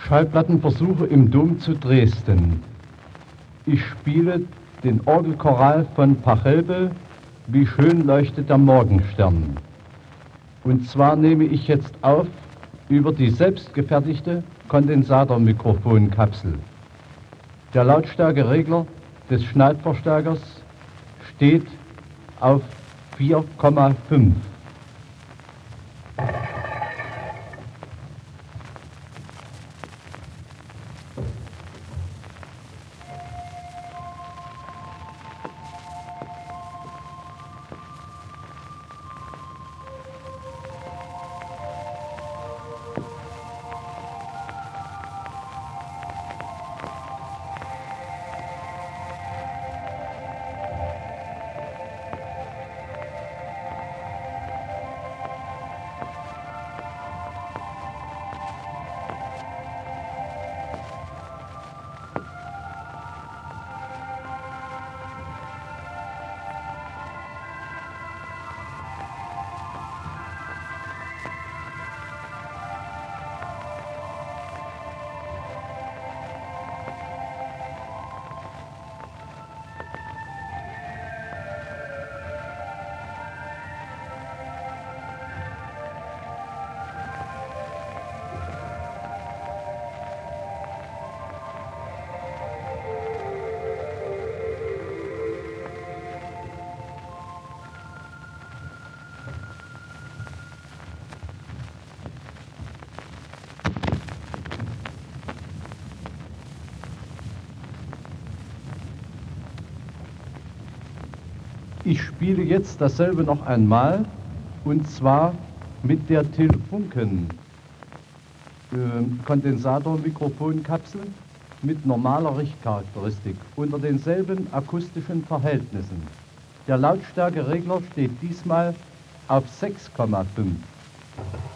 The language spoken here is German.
Schallplattenversuche im Dom zu Dresden. Ich spiele den Orgelchoral von Pachelbel, Wie schön leuchtet der Morgenstern. Und zwar nehme ich jetzt auf über die selbstgefertigte Kondensatormikrofonkapsel. Der Lautstärkeregler des Schneidverstärkers steht auf 4,5. Ich spiele jetzt dasselbe noch einmal, und zwar mit der Telefunken Kondensatormikrofonkapsel mit normaler Richtcharakteristik unter denselben akustischen Verhältnissen. Der Lautstärkeregler steht diesmal auf 6,5.